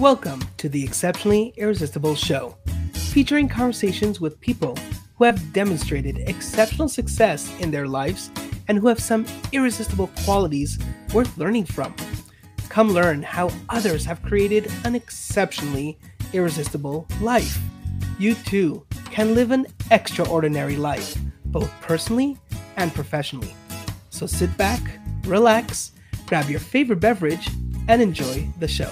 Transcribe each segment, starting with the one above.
Welcome to the Exceptionally Irresistible Show, featuring conversations with people who have demonstrated exceptional success in their lives and who have some irresistible qualities worth learning from. Come learn how others have created an exceptionally irresistible life. You too can live an extraordinary life, both personally and professionally. So sit back, relax, grab your favorite beverage, and enjoy the show.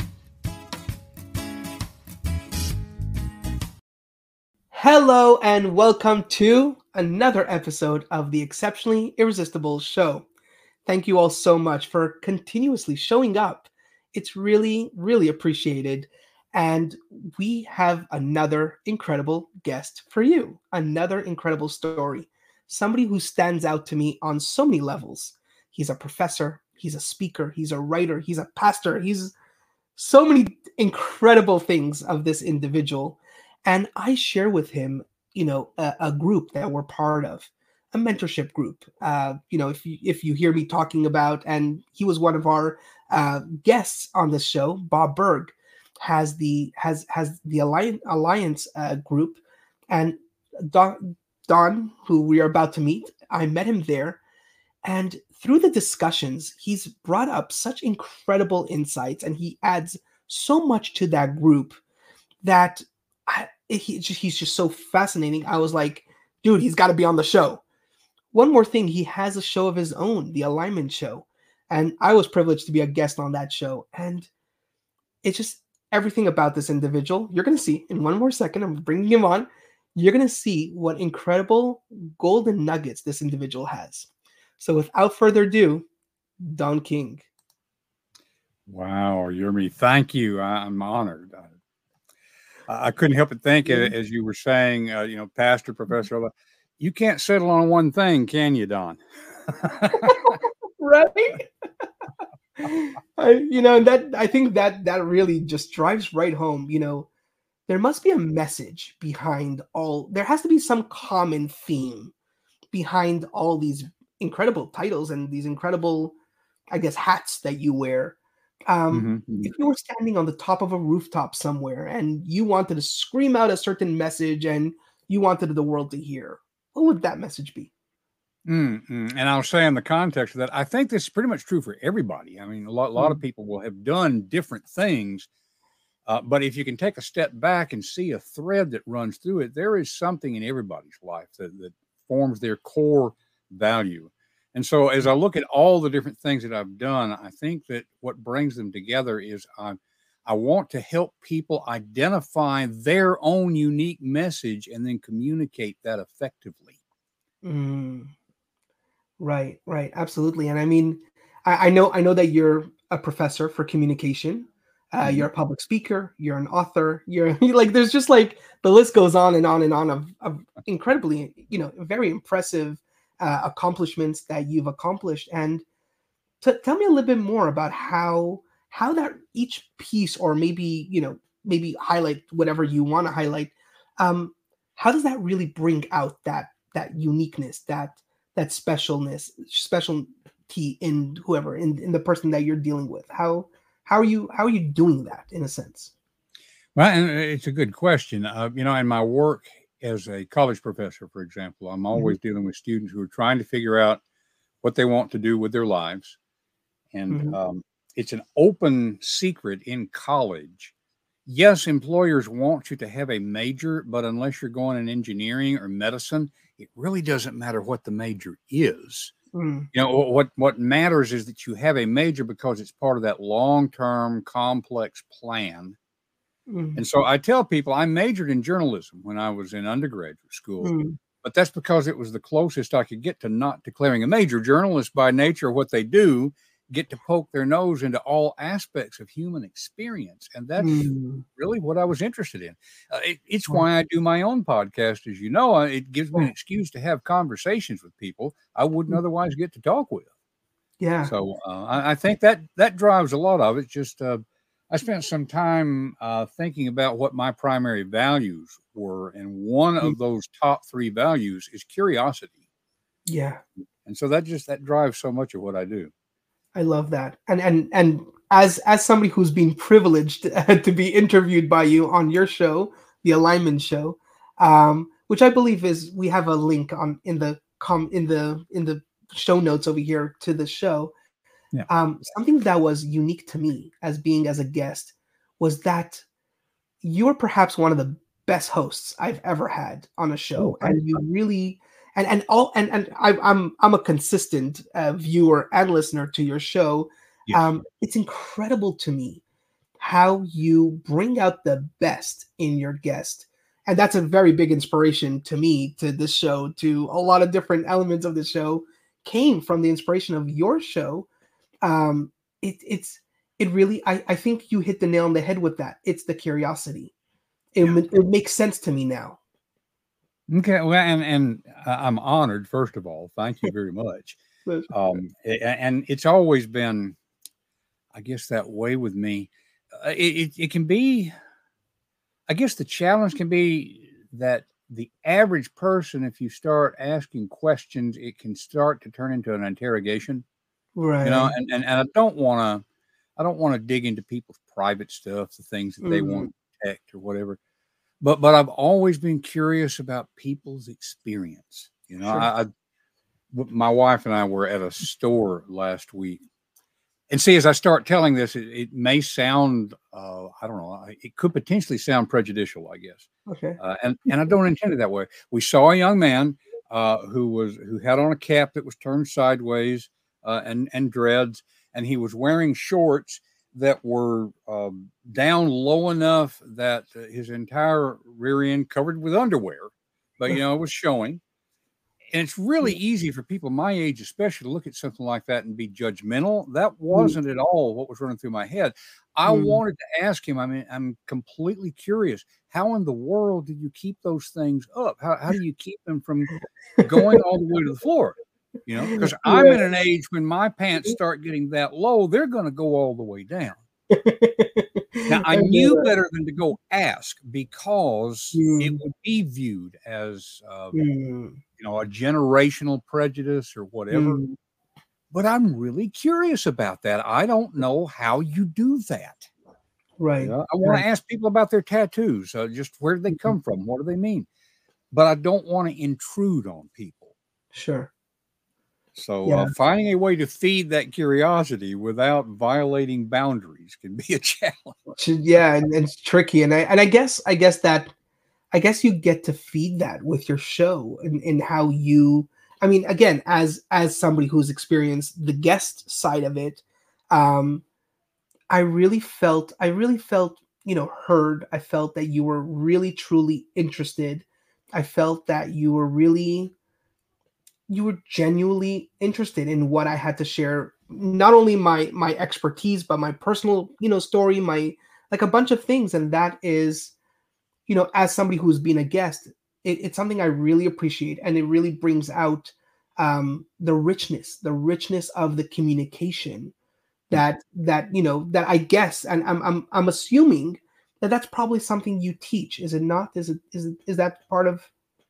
Hello and welcome to another episode of the Exceptionally Irresistible Show. Thank you all so much for continuously showing up. It's really, really appreciated. And we have another incredible guest for you, another incredible story, somebody who stands out to me on so many levels. He's a professor, he's a speaker, he's a writer, he's a pastor, he's so many incredible things of this individual. And I share with him, a group that we're part of, a mentorship group. If you hear me talking about, and he was one of our guests on the show, Bob Berg, has the Alliance group, and Don, who we are about to meet, I met him there, and through the discussions, he's brought up such incredible insights, and he adds so much to that group that he's just so fascinating. I was like, dude, he's got to be on the show. One more thing, he has a show of his own, the Alignment Show, and I was privileged to be a guest on that show. And it's just everything about this individual. You're going to see in one more second. I'm bringing him on. You're going to see what incredible golden nuggets this individual has. So without further ado, Don King. Wow, Yermi, thank you. I'm honored. I couldn't help but think, as you were saying, Pastor, Professor, you can't settle on one thing, can you, Don? Right? I think that really just drives right home. There must be a message behind all. There has to be some common theme behind all these incredible titles and these incredible, I guess, hats that you wear. If you were standing on the top of a rooftop somewhere and you wanted to scream out a certain message and you wanted the world to hear, what would that message be? And I'll say in the context of that, I think this is pretty much true for everybody. I mean, a lot of people will have done different things, but if you can take a step back and see a thread that runs through it, there is something in everybody's life that forms their core value. And so as I look at all the different things that I've done, I think that what brings them together is I want to help people identify their own unique message and then communicate that effectively. Right. Absolutely. And I mean, I know that you're a professor for communication. You're a public speaker. You're an author. You're like, there's just like the list goes on and on and on of incredibly, very impressive accomplishments that you've accomplished. And tell me a little bit more about how that each piece, or maybe highlight whatever you want to highlight. How does that really bring out that uniqueness, that specialty in whoever, in the person that you're dealing with? How are you doing that in a sense? Well, and it's a good question. In my work as a college professor, for example, I'm always dealing with students who are trying to figure out what they want to do with their lives. And it's an open secret in college. Yes, employers want you to have a major, but unless you're going in engineering or medicine, it really doesn't matter what the major is. What matters is that you have a major because it's part of that long-term complex plan. And so I tell people I majored in journalism when I was in undergraduate school, but that's because it was the closest I could get to not declaring a major. Journalists, by nature of what they do, get to poke their nose into all aspects of human experience. And that's really what I was interested in. It's why I do my own podcast. As you know, it gives me an excuse to have conversations with people I wouldn't otherwise get to talk with. Yeah. So I think that drives a lot of it. Just I spent some time thinking about what my primary values were. And one of those top three values is curiosity. Yeah. And so that drives so much of what I do. I love that. And as somebody who's been privileged to be interviewed by you on your show, the Alignment Show, which I believe is, we have a link on in the show notes over here to the show. Yeah. Something that was unique to me as a guest was that you are perhaps one of the best hosts I've ever had on a show, Oh, and you really I'm a consistent viewer and listener to your show. yes. It's incredible to me how you bring out the best in your guest, and that's a very big inspiration to me, to this show, to a lot of different elements of the show came from the inspiration of your show. um it really, I think you hit the nail on the head with that. It's the curiosity. It makes sense to me now. Okay, well, and I'm honored. First of all, thank you very much. And it's always been, I guess, that way with me. It can be, I guess, the challenge can be that the average person, if you start asking questions, it can start to turn into an interrogation. Right. And I don't want to dig into people's private stuff, the things that they want to protect or whatever. But I've always been curious about people's experience. Sure. My wife and I were at a store last week, and see, as I start telling this, it may sound, I don't know, it could potentially sound prejudicial, I guess, Okay. and I don't intend it that way. We saw a young man who had on a cap that was turned sideways, and dreads, and he was wearing shorts that were down low enough that his entire rear end covered with underwear, but it was showing. And it's really easy for people my age, especially, to look at something like that and be judgmental. That wasn't at all what was running through my head. I wanted to ask him. I mean, I'm completely curious. How in the world do you keep those things up? How do you keep them from going all the way to the floor? Because I'm in an age when my pants start getting that low, they're going to go all the way down. Now, I knew better than to go ask, because it would be viewed as, a generational prejudice or whatever. But I'm really curious about that. I don't know how you do that. Right. I want to ask people about their tattoos. Just where do they come from? What do they mean? But I don't want to intrude on people. Sure. So finding a way to feed that curiosity without violating boundaries can be a challenge. Yeah, and it's tricky, and I guess you get to feed that with your show, and how you. I mean, again, as somebody who's experienced the guest side of it, I really felt heard. I felt that you were really truly interested. I felt that you were genuinely interested in what I had to share, not only my expertise, but my personal, story, my, like, a bunch of things. And that is, as somebody who's been a guest, it's something I really appreciate, and it really brings out the richness of the communication that I guess, and I'm assuming that that's probably something you teach. Is it not? Is that part of?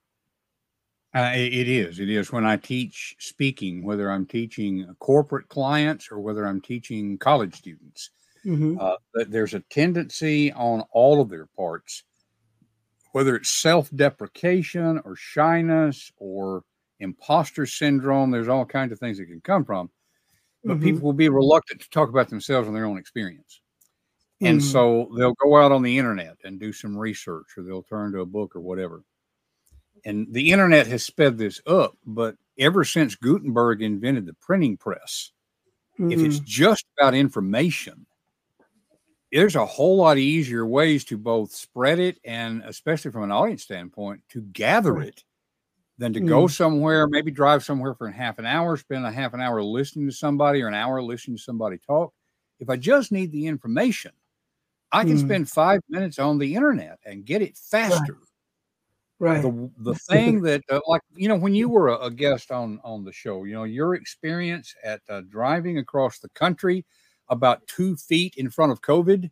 It is. It is. When I teach speaking, whether I'm teaching corporate clients or whether I'm teaching college students, there's a tendency on all of their parts, whether it's self-deprecation or shyness or imposter syndrome. There's all kinds of things that can come from, but people will be reluctant to talk about themselves and their own experience. And so they'll go out on the internet and do some research, or they'll turn to a book or whatever. And the internet has sped this up, but ever since Gutenberg invented the printing press, if it's just about information, there's a whole lot easier ways to both spread it, and especially from an audience standpoint, to gather it, than to go somewhere, maybe drive somewhere for half an hour, spend a half an hour listening to somebody, or an hour listening to somebody talk. If I just need the information, I can spend 5 minutes on the internet and get it faster. Right. The thing that, when you were a guest on the show, your experience at driving across the country about 2 feet in front of COVID,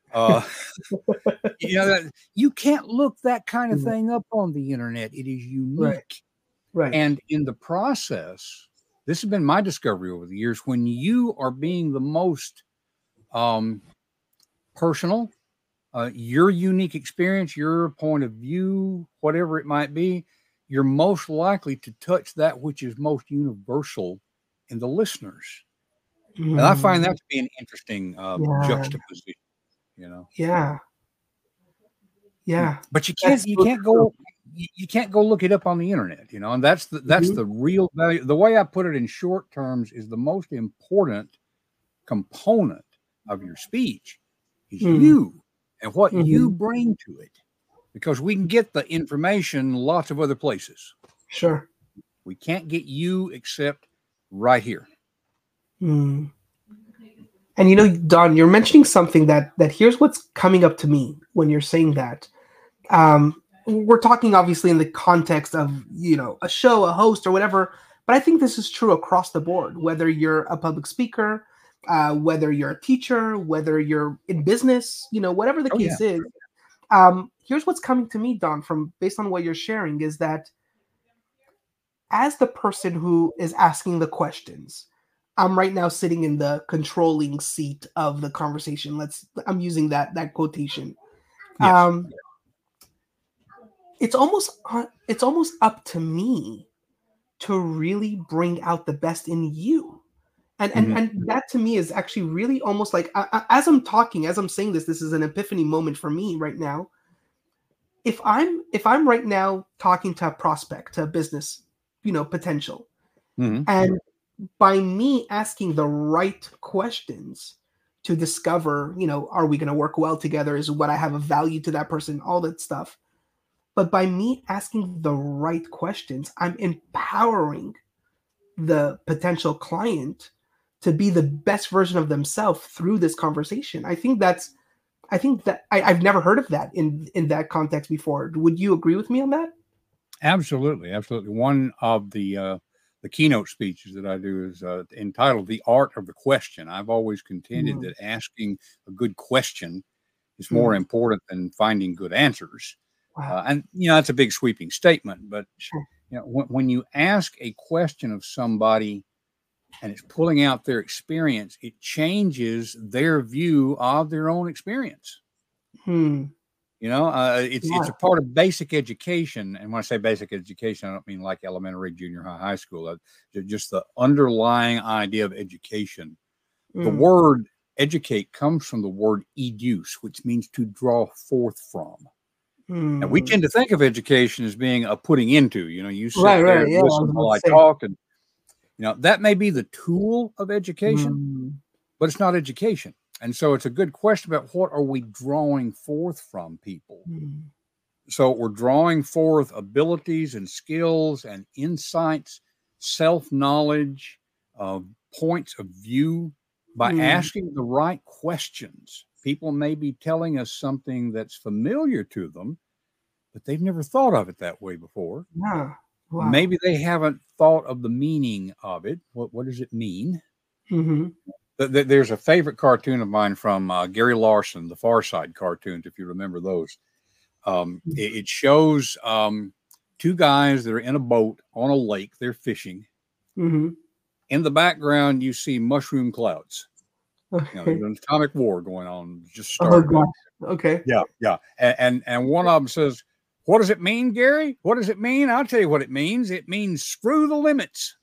you can't look that kind of thing up on the internet. It is unique. Right. And in the process, this has been my discovery over the years, when you are being the most personal, your unique experience, your point of view, whatever it might be, you're most likely to touch that which is most universal in the listeners. And I find that to be an interesting Yeah. juxtaposition, you know. Yeah. Yeah. But you That's so can't true. go you can't go look it up on the internet, you know, and that's the real value. The way I put it in short terms is the most important component of your speech is you and what you bring to it, because we can get the information lots of other places. Sure. We can't get you except right here. And you know, Don, you're mentioning something that here's what's coming up to me when you're saying that. We're talking obviously in the context of, you know, a show, a host, or whatever, but I think this is true across the board. Whether you're a public speaker, whether you're a teacher, whether you're in business, you know, whatever the case is. Here's what's coming to me, Don, from based on what you're sharing, is that as the person who is asking the questions, I'm right now sitting in the controlling seat of the conversation. I'm using that quotation. Yes. It's almost up to me to really bring out the best in you. And that to me is actually really almost like, as I'm talking, as I'm saying this is an epiphany moment for me right now. If I'm right now talking to a prospect, to a business, you know, potential, and by me asking the right questions to discover, you know, are we going to work well together? Is what I have a value to that person? All that stuff. But by me asking the right questions, I'm empowering the potential client to be the best version of themselves through this conversation. I think that I've never heard of that in that context before. Would you agree with me on that? Absolutely. One of the keynote speeches that I do is entitled "The Art of the Question." I've always contended that asking a good question is more important than finding good answers. Wow. And you know, that's a big sweeping statement, but you know, when you ask a question of somebody and it's pulling out their experience, it changes their view of their own experience. You know, it's a part of basic education. And when I say basic education, I don't mean like elementary, junior high, high school. Just the underlying idea of education. The word educate comes from the word educe, which means to draw forth from. And we tend to think of education as being a putting into, you know, you sit there and listen while I talk. And, you know, that may be the tool of education, but it's not education. And so it's a good question about what are we drawing forth from people? So we're drawing forth abilities and skills and insights, self-knowledge, points of view by asking the right questions. People may be telling us something that's familiar to them, but they've never thought of it that way before. Yeah. Wow. Maybe they haven't thought of the meaning of it. What does it mean? There's a favorite cartoon of mine from Gary Larson, the Far Side cartoons, if you remember those. It shows two guys that are in a boat on a lake. They're fishing. In the background, you see mushroom clouds. You know, there's an atomic war going on. Just started. Okay. Yeah. And one of them says, "What does it mean, Gary? What does it mean?" I'll tell you what it means. It means screw the limits.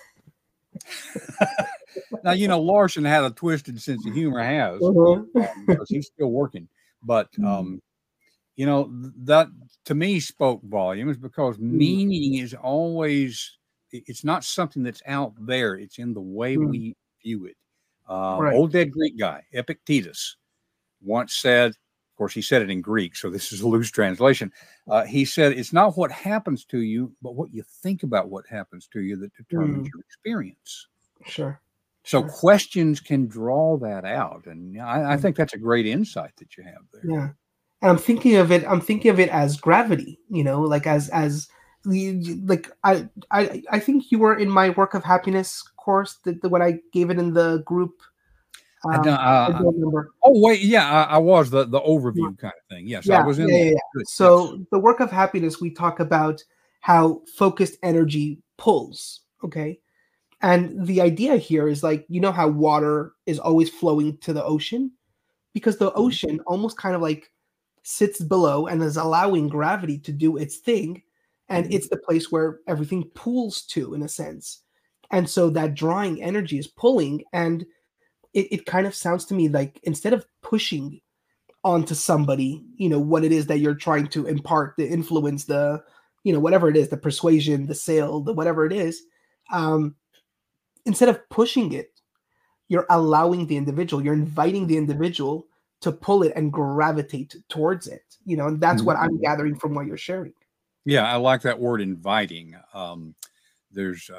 Now, you know, Larson had a twisted sense of humor, because he's still working. But, you know, that to me spoke volumes, because meaning is always, it's not something that's out there. It's in the way we view it. Old dead Greek guy, Epictetus, once said, of course, he said it in Greek, so this is a loose translation. He said, it's not what happens to you, but what you think about what happens to you that determines your experience. Sure. So questions can draw that out. And I think that's a great insight that you have there. Yeah. And I'm thinking of it as gravity, you know, like like I think you were in my Work of Happiness course, when I gave it in the group. I don't remember. Oh wait, yeah, I was the overview kind of thing. Yes, yeah, I was in. Yeah. So the Work of Happiness, we talk about how focused energy pulls. Okay, And the idea here is like, you know how water is always flowing to the ocean? Because the Mhm. ocean almost kind of like sits below and is allowing gravity to do its thing. And Mhm. it's the place where everything pools to, in a sense. And so that drawing energy is pulling. And it kind of sounds to me like instead of pushing onto somebody, what it is that you're trying to impart, the influence, whatever it is, the persuasion, the sale, the whatever it is, um, instead of pushing it, you're allowing the individual, you're inviting the individual to pull it and gravitate towards it, and that's what Mhm. I'm gathering from what you're sharing. Yeah, I like that word inviting. There's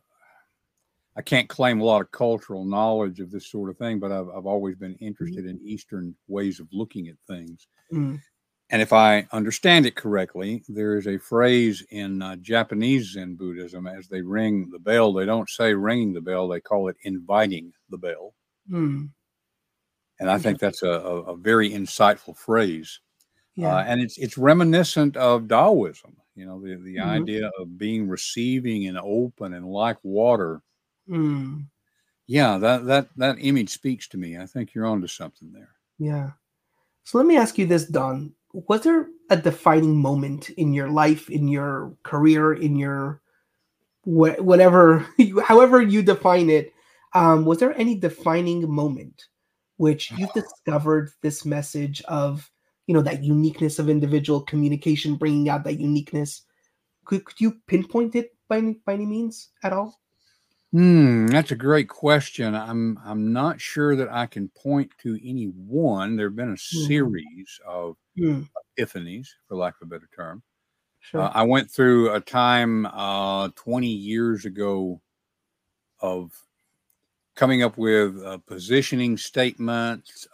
I can't claim a lot of cultural knowledge of this sort of thing, but I've always been Mhm. interested in Eastern ways of looking at things. Mm. And if I understand it correctly, there is a phrase in Japanese Zen Buddhism as they ring the bell, they don't say ringing the bell, they call it inviting the bell. Mm. And I think Interesting. that's a very insightful phrase. Yeah. And it's reminiscent of Taoism, the Mhm. idea of being receiving and open and like water. Mm. Yeah, that image speaks to me. I think you're onto something there. Yeah. So let me ask you this, Don. Was there a defining moment in your life, in your career, in your whatever, however you define it? Was there any defining moment which you've discovered this message of, that uniqueness of individual communication, bringing out that uniqueness? Could you pinpoint it by any means at all? That's a great question. I'm not sure that I can point to any one. There have been a Mhm. series of Mm, epiphanies, for lack of a better term. sure. I went through a time 20 years ago of coming up with positioning statements.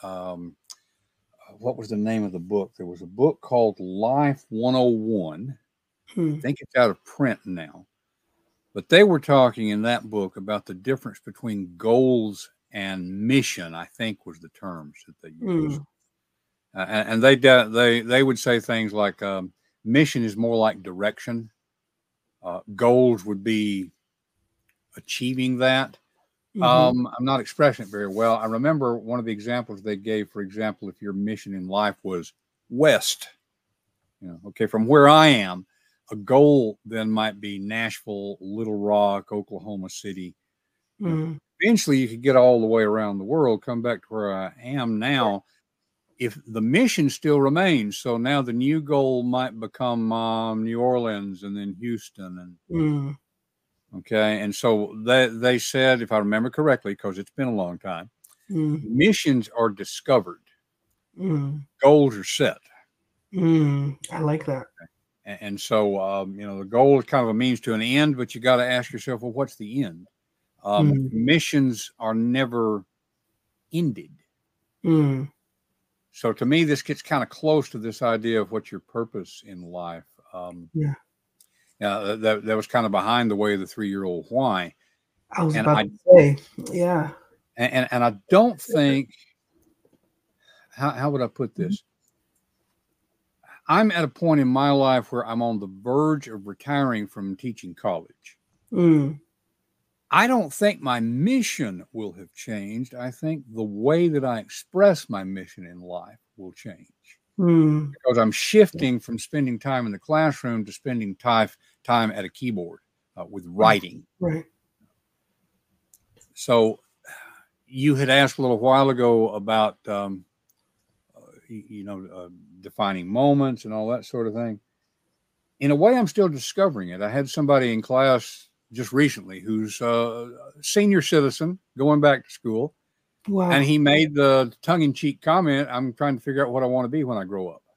What was the name of the book? There was a book called Life 101. I Mm, think it's out of print now. But they were talking in that book about the difference between goals and mission, I think was the terms that they used. mm, And they would say things like mission is more like direction. Goals would be achieving that. mhm, I'm not expressing it very well. I remember one of the examples they gave, for example, if your mission in life was west, okay, from where I am, a goal then might be Nashville, Little Rock, Oklahoma City. mm, Eventually you could get all the way around the world, come back to where I am now. If the mission still remains, so now the new goal might become New Orleans and then Houston and mm, okay. And so they said, if I remember correctly, because it's been a long time, mm, missions are discovered, mm, goals are set. I like that. And so, the goal is kind of a means to an end, but you got to ask yourself, well, what's the end? Mm, Missions are never ended. mm, So to me, this gets kind of close to this idea of what's your purpose in life. yeah. That was kind of behind the way of the 3-year-old why. I was And about I to say, yeah. and I don't think how would I put this? I'm at a point in my life where I'm on the verge of retiring from teaching college. Mm, I don't think my mission will have changed. I think the way that I express my mission in life will change mm, because I'm shifting from spending time in the classroom to spending time at a keyboard with right, writing. right. So you had asked a little while ago about defining moments and all that sort of thing. In a way, I'm still discovering it. I had somebody in class just recently who's a senior citizen going back to school, and Wow. he made the tongue-in-cheek comment, "I'm trying to figure out what I want to be when I grow up."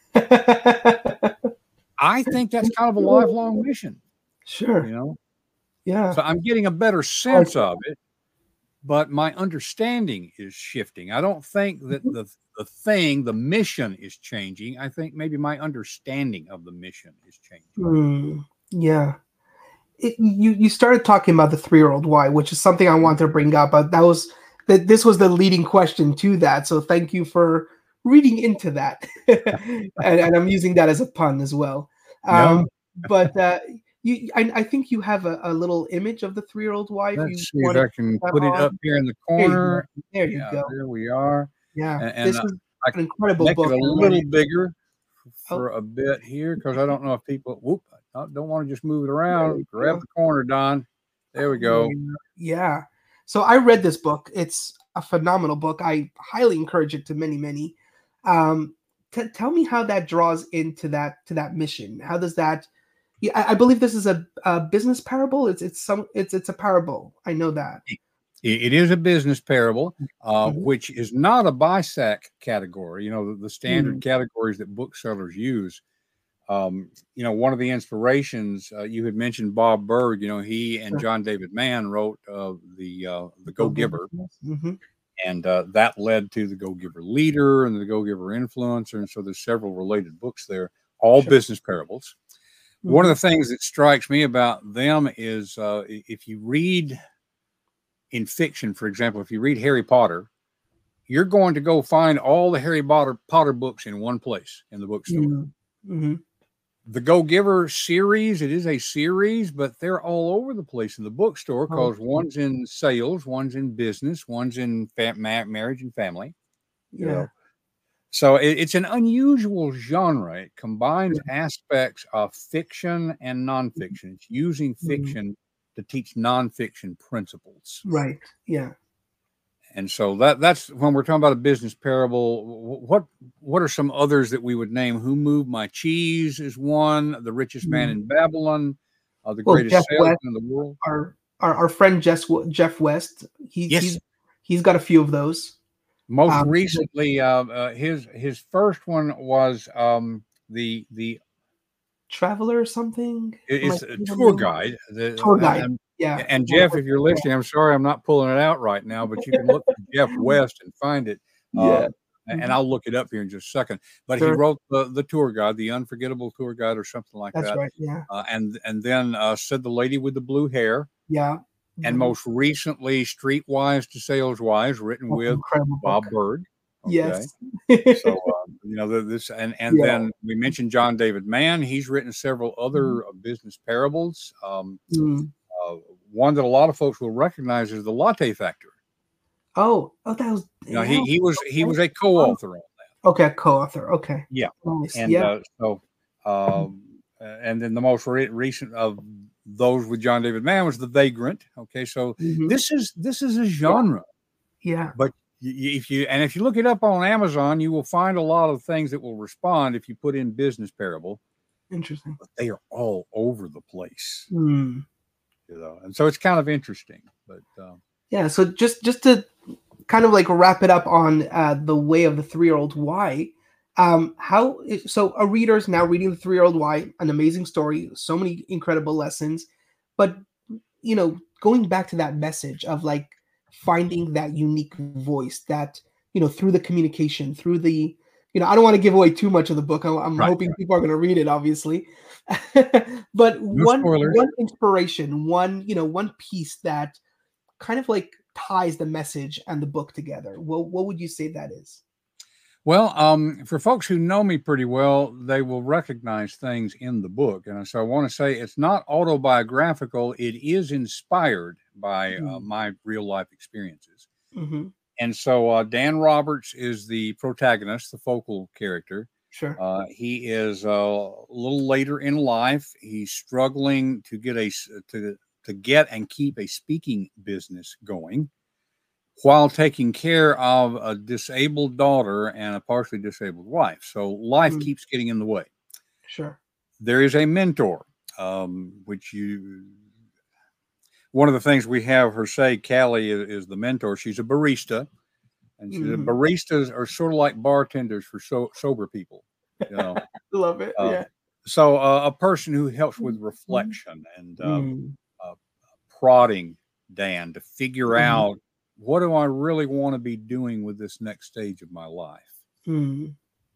I think that's kind of a lifelong mission, you Sure. know. Yeah. So I'm getting a better I like sense that. of it, but my understanding is shifting. I don't think that Mhm. the mission is changing. I think maybe my understanding of the mission is changing. Yeah. You started talking about the 3-year-old why, which is something I wanted to bring up, but this was the leading question to that. So thank you for reading into that, and I'm using that as a pun as well. No. But I think you have a little image of the 3-year-old wife. You Let's see if wanted I to can put that put it up on. here in the There you go. corner. There you Yeah, go. there we are. Yeah, And this is I an incredible make it book. a little bigger Oh, for a bit here because I don't know if people. Whoop! I don't want to just move it there around. we Grab go. the corner, Don. There we There go. we go. Yeah. So I read this book. It's a phenomenal book. I highly encourage it to many, many. Um, tell me how that draws into that mission. How does that? Yeah, I believe this is a business parable. It's a parable. I know that. It is a business parable, Mhm. which is not a BISAC category. You know, the standard Mm. categories that booksellers use. You know, one of the inspirations you had mentioned Bob Berg. You know, he and Sure. John David Mann wrote the Go Giver, Mm-hmm. and that led to the Go Giver Leader and the Go Giver Influencer, and so there's several related books there, all Sure. business parables. One of Mm-hmm. the things that strikes me about them is if you read in fiction, for example, if you read Harry Potter, you're going to go find all the Harry Potter books in one place in the bookstore. Mm-hmm. The Go Giver series, it is a series, but they're all over the place in the bookstore Oh, because one's in sales, one's in business, one's in marriage and family. You yeah. know, so it's an unusual genre. It combines aspects of fiction and nonfiction. It's using Mm. fiction to teach nonfiction principles. Right. Yeah. And so that's when we're talking about a business parable. What are some others that we would name? Who Moved My Cheese is one. The Richest Man Mm. in Babylon, the Well, Jeff Greatest West, Salesman in the World. our friend Jeff West. Yes. He's got a few of those. Most Um, recently, his first one was the Traveler or something. Am I it's a thinking of tour the guide. tour guide? Yeah. And Jeff, if you're listening, I'm sorry I'm not pulling it out right now, but you can look for Jeff West and find it. Uh, Yeah. and I'll look it up here in just a second. But he Sure. wrote the tour guide, the Unforgettable Tour Guide, or something like That's that. right. Yeah. And then Said the Lady with the Blue Hair, Yeah. and most recently Streetwise to Saleswise, written That's an with incredible book. Bob Berg. Okay. Yes. So you know this, and Yeah. then we mentioned John David Mann. He's written several other business parables. Mm. One that a lot of folks will recognize is the Latte Factory. Oh, that was. You know, Yeah. he was a co-author on that. Okay, co-author. Okay. Yeah, Nice. and Yeah. and then the most recent of those with John David Mann was The Vagrant. Okay, so Mhm. this is a genre, Yeah. but if you look it up on Amazon, you will find a lot of things that will respond if you put in business parable. Interesting. But they are all over the place, Mm. you know, and so it's kind of interesting. But Yeah. So just to kind of like wrap it up on the way of the 3-year-old why. So a reader is now reading the 3-year-old why, an amazing story, so many incredible lessons, but going back to that message of like finding that unique voice that through the communication, through the I don't want to give away too much of the book. I'm right, hoping people are going to read it, obviously. But no spoilers. one inspiration, one piece that kind of like ties the message and the book together. What would you say that is? Well, for folks who know me pretty well, they will recognize things in the book. And so I want to say it's not autobiographical. It is inspired by my real life experiences. Mm-hmm. And so Dan Roberts is the protagonist, the focal character. Sure. He is a little later in life. He's struggling to get to get and keep a speaking business going, while taking care of a disabled daughter and a partially disabled wife. So life keeps getting in the way. Sure. There is a mentor, one of the things we have her say, Callie is the mentor. She's a barista, and baristas are sort of like bartenders for sober people. You know, love it. Yeah. So a person who helps with reflection and prodding Dan to figure out, what do I really want to be doing with this next stage of my life? And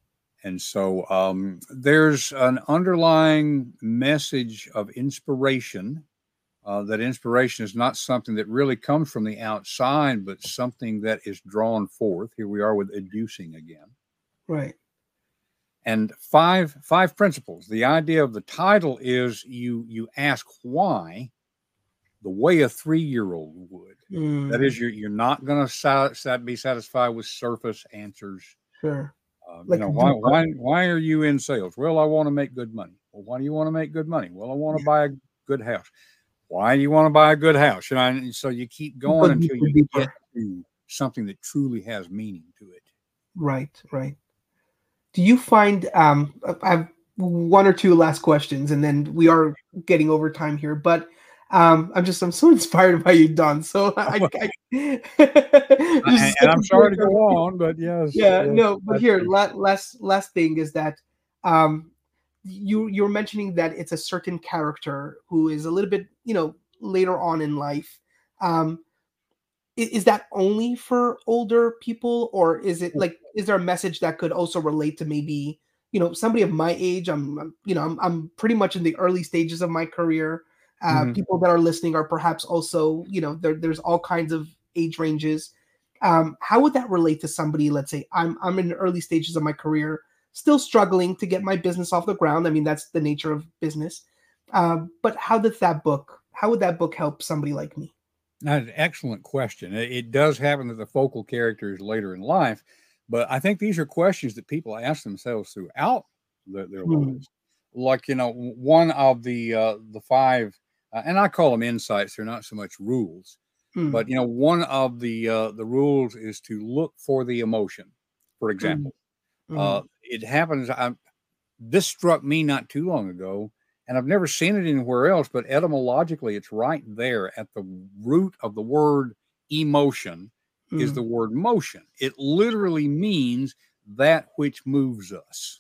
so there's an underlying message of inspiration. That inspiration is not something that really comes from the outside, but something that is drawn forth. Here we are with educing again. Right. And five principles. The idea of the title is you ask why the way a 3-year-old would. That is, you're not going to be satisfied with surface answers. Sure. You Like know, deeper. why are you in sales? Well, I want to make good money. Well, why do you want to make good money? Well, I want to buy a good house. Why do you want to buy a good house? And so you keep going Go until deeper, you get deeper. to something that truly has meaning to it. Right, right. Do you find I have one or two last questions, and then we are getting over time here, but I'm so inspired by you, Don. So I just And such I'm a sorry great to go on, but yes, yeah, yes, no, but that's here, true. last thing is that um you're mentioning that it's a certain character who is a little bit, later on in life. Um is that only for older people, or is it like, is there a message that could also relate to maybe, somebody of my age? I'm pretty much in the early stages of my career. Mhm. People that are listening are perhaps also, there's all kinds of age ranges. How would that relate to somebody? Let's say I'm in the early stages of my career, still struggling to get my business off the ground. I mean, that's the nature of business. But how would that book help somebody like me? That's an excellent question. It does happen that the focal character is later in life, but I think these are questions that people ask themselves throughout their Hmm. lives. Like, one of the five, and I call them insights. They're not so much rules, Hmm. but one of the rules is to look for the emotion. For Hmm. example, Hmm. it happens. This struck me not too long ago, and I've never seen it anywhere else, but etymologically, it's right there at the root of the word emotion is Hmm. the word motion. It literally means that which moves us.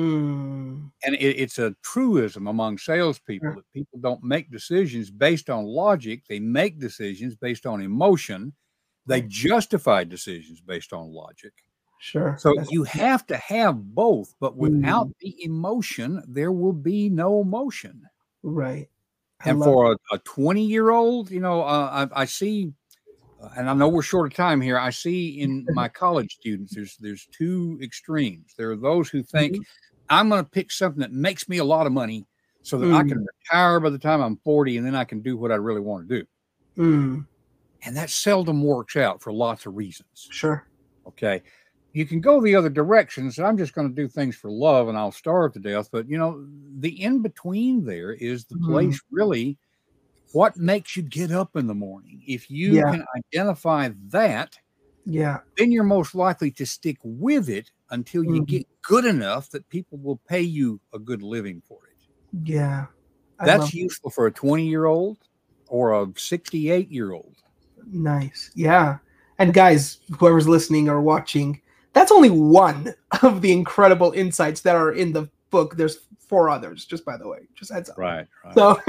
Mm, And it's a truism among salespeople sure, that people don't make decisions based on logic. They make decisions based on emotion. They right, justify decisions based on logic. sure. So That's you have to have both, but without mm, the emotion, there will be no motion. right. I And love for a 20-year-old, I see, and I know we're short of time here. I see in my college students, there's two extremes. There are those who think mhm, I'm going to pick something that makes me a lot of money so that I mm, can retire by the time I'm 40, and then I can do what I really want to do. mm, And that seldom works out for lots of reasons. sure. Okay. You can go the other direction. So I'm just going to do things for love and I'll starve to death. But, the in between there is the Mm, place really what makes you get up in the morning. If you yeah, can identify that, yeah, then you're most likely to stick with it until you mm, get good enough that people will pay you a good living for it. yeah. I love That's useful for a 20-year-old or a 68-year-old. nice. Yeah. And guys, whoever's listening or watching, that's only one of the incredible insights that are in the book. There's four others, just by the way, just heads up. Right, right. So,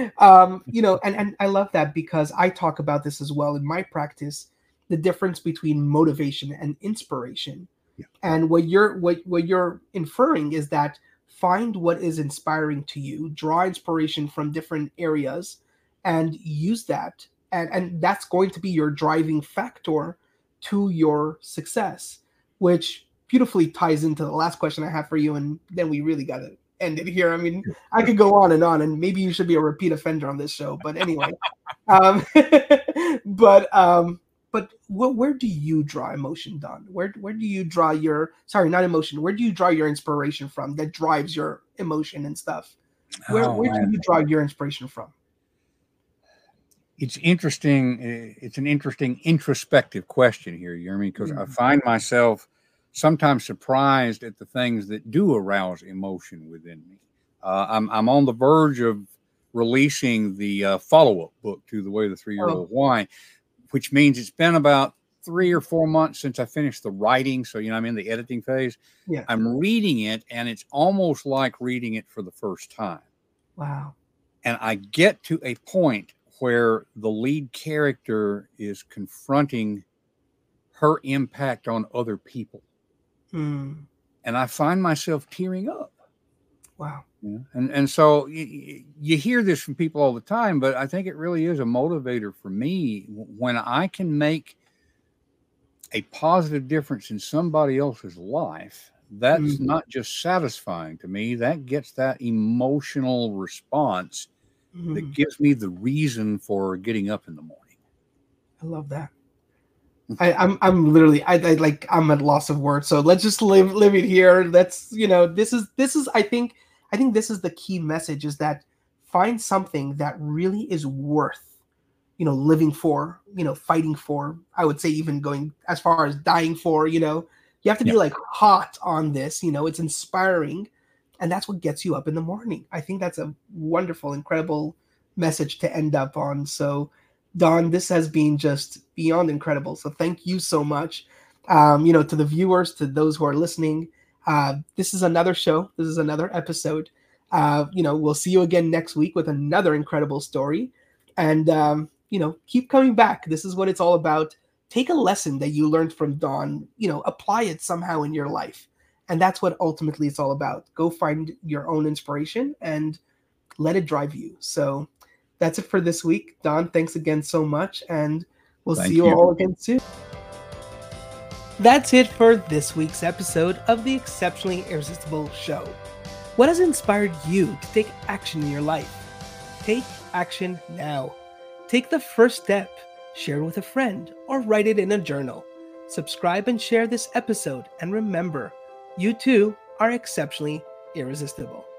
and I love that because I talk about this as well in my practice, the difference between motivation and inspiration. Yeah. And what you're inferring is that find what is inspiring to you, draw inspiration from different areas, and use that, and that's going to be your driving factor to your success, which beautifully ties into the last question I have for you, and then we really got to end it here. I mean, Sure, I sure. could go on, and maybe you should be a repeat offender on this show, but anyway. Um, but where do you draw emotion, Don? Where do you draw your, sorry, not emotion? Where do you draw your inspiration from that drives your emotion and stuff? Oh Where do man. you draw your inspiration from? It's interesting. It's an interesting introspective question here, Yermi, because I Mm, find myself sometimes surprised at the things that do arouse emotion within me. I'm on the verge of releasing the follow-up book to The Way of the oh, Three-Year-Old Why, which means it's been about 3 or 4 months since I finished the writing. So, I'm in the editing phase. yeah. I'm reading it, and it's almost like reading it for the first time. Wow. And I get to a point where the lead character is confronting her impact on other people. Mm, And I find myself tearing up. wow. And so you hear this from people all the time, but I think it really is a motivator for me when I can make a positive difference in somebody else's life. that's not just satisfying to me. That gets that emotional response that gives me the reason for getting up in the morning. I love that. I'm literally I'm at loss of words. So let's just live it here. That's this is I think this is the key message, is that find something that really is worth living for, fighting for. I would say even going as far as dying for. You have to be like hot on this. It's inspiring, and that's what gets you up in the morning. I think that's a wonderful, incredible message to end up on. So Don, this has been just beyond incredible. So thank you so much. To the viewers, to those who are listening, this is another show. This is another episode. We'll see you again next week with another incredible story. And, keep coming back. This is what it's all about. Take a lesson that you learned from Don, apply it somehow in your life. And that's what ultimately it's all about. Go find your own inspiration and let it drive you. So that's it for this week. Don, thanks again so much, and we'll see you all again soon. That's it for this week's episode of the Exceptionally Irresistible Show. What has inspired you to take action in your life? Take action now. Take the first step. Share it with a friend or write it in a journal. Subscribe and share this episode, and remember, you too are exceptionally irresistible.